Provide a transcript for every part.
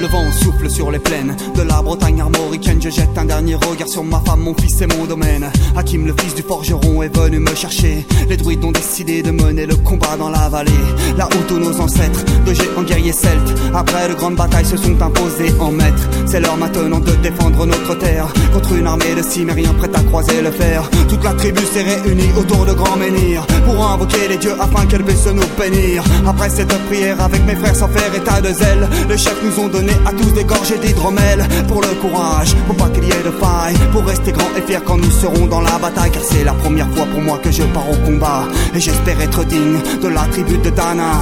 vent souffle sur les plaines de la Bretagne armoricaine. Je jette un dernier regard sur ma femme, mon fils et mon domaine. Hakim, le fils du forgeron, est venu me chercher. Les druides ont décidé de mener le combat dans la vallée, là où tous nos ancêtres, de géants guerriers celtes, après de grandes batailles se sont imposés en maîtres. C'est l'heure maintenant de défendre notre terre contre une armée de cimériens prête à croiser le fer. Toute la tribu s'est réunie autour de grands menhirs pour invoquer les dieux afin qu'elle puisse nous bénir. Après cette prière avec mes frères sans faire état de zèle, les chefs nous ont donné à tous des gorgées d'hydromel. Pour le courage, pour pas qu'il y ait de faille, pour rester grand et fier quand nous serons dans la bataille. Car c'est la première fois pour moi que je pars au combat, et j'espère être digne de la tribu de Dana.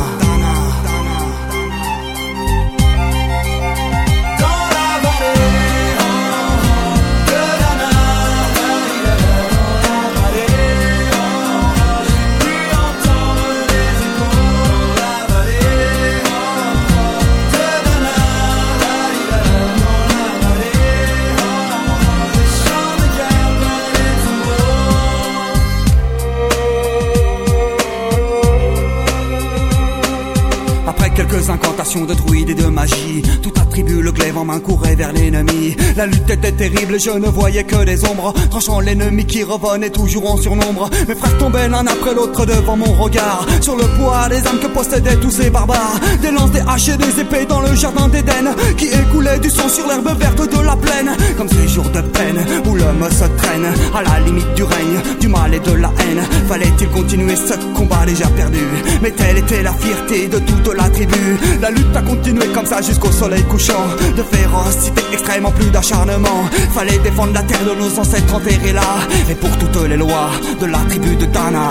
Quelques incantations de druides et de magie, toute la tribu, le glaive en main, courait vers l'ennemi. La lutte était terrible, je ne voyais que des ombres, tranchant l'ennemi qui revenait toujours en surnombre. Mes frères tombaient l'un après l'autre devant mon regard, sur le poids des âmes que possédaient tous ces barbares. Des lances, des haches et des épées dans le jardin d'Éden, qui écoulait du sang sur l'herbe verte de la plaine. Comme ces jours de peine où l'homme se traîne à la limite du règne, du mal et de la haine. Fallait-il continuer ce combat déjà perdu? Mais telle était la fierté de toute la tribu. La lutte a continué comme ça jusqu'au soleil couchant. De férocité extrême en plus d'acharnement, fallait défendre la terre de nos ancêtres enterrés là, et pour toutes les lois de la tribu de Dana.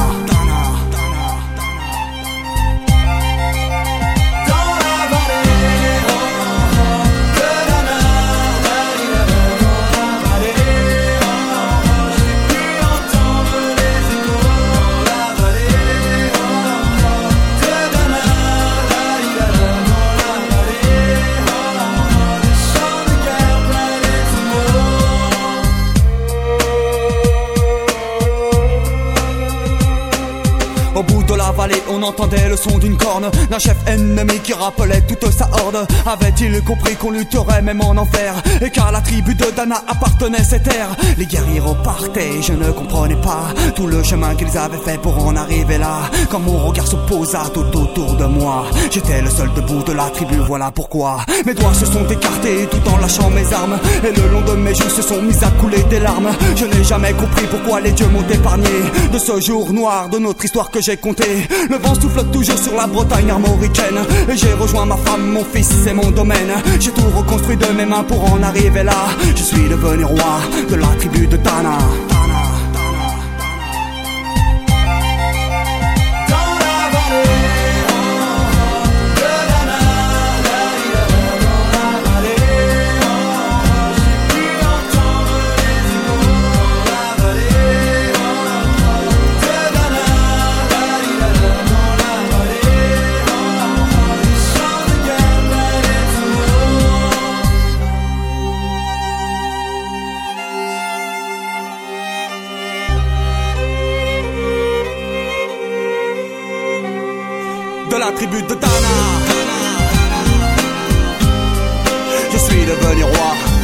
Au bout de la vallée, on entendait le son d'une corne d'un chef ennemi qui rappelait toute sa horde. Avait-il compris qu'on lutterait même en enfer, et qu'à la tribu de Dana appartenait cette terre? Les guerriers repartaient, je ne comprenais pas tout le chemin qu'ils avaient fait pour en arriver là. Quand mon regard se posa tout autour de moi, j'étais le seul debout de la tribu, voilà pourquoi mes doigts se sont écartés tout en lâchant mes armes, et le long de mes joues se sont mis à couler des larmes. Je n'ai jamais compris pourquoi les dieux m'ont épargné de ce jour noir de notre histoire que j'ai compté. Le vent souffle toujours sur la Bretagne armoricaine, et j'ai rejoint ma femme, mon fils et mon domaine. J'ai tout reconstruit de mes mains pour en arriver là. Je suis devenu roi de la tribu de Dana. De la tribu de Dana, je suis devenu roi.